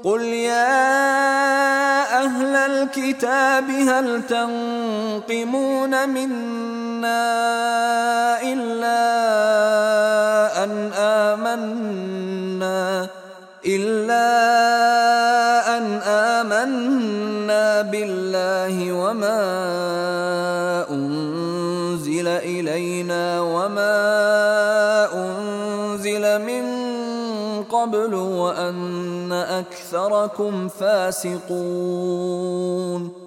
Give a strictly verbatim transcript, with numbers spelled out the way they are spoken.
قل يا أهل الكتاب هل تنقمون منا إلا أن آمنا إلا أن آمنا بالله وما أنزل إلينا وما أنزل من قبل وأن أكثركم فاسقون